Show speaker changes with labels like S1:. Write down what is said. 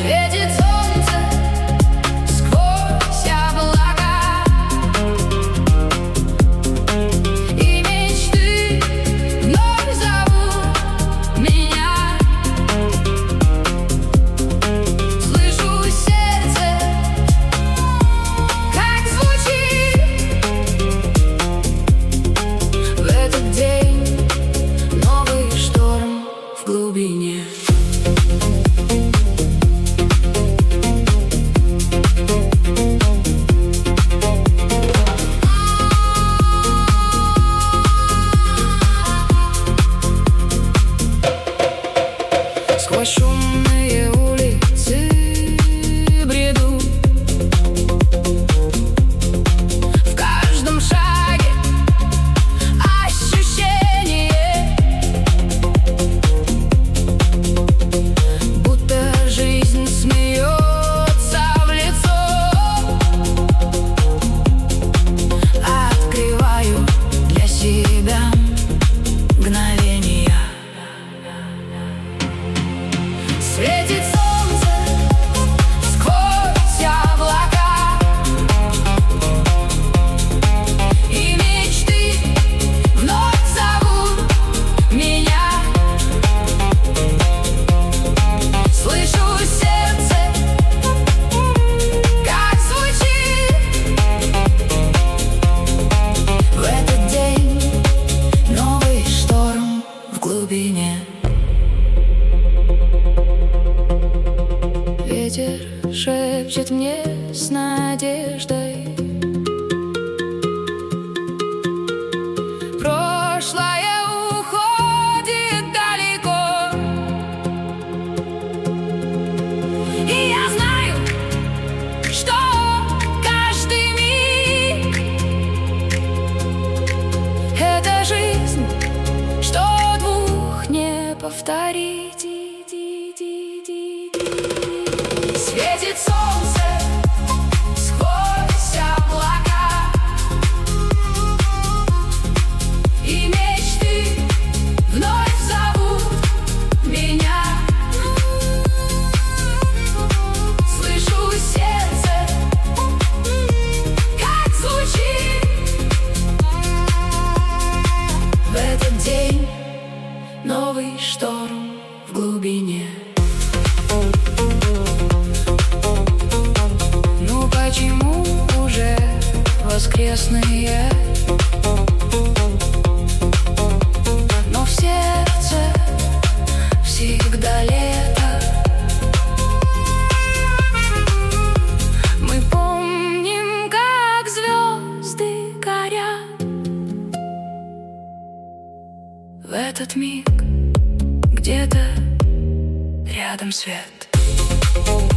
S1: Светит солнце сквозь облака, и мечты вновь зовут меня. Слышу сердце, как звучит в этот день новый шторм в глубине. Сквозь шумные улицы бреду, в каждом шаге ощущение, будто жизнь смеется в лицо. Открываю для себя мгновения. Светит солнце сквозь облака, и мечты вновь зовут меня. Слышу сердце, как звучит в этот день новый шторм в глубине. Ветер шепчет мне с надеждой: прошлое уходит далеко. И я знаю, что каждый миг — это жизнь, что двух не повторить. Светит солнце сквозь облака, и мечты вновь зовут меня. Слышу сердце, как звучит в этот день новый шторм в глубине. Ну почему уже воскресные, но в сердце всегда лето? Мы помним, как звезды горят в этот миг, где-то рядом свет.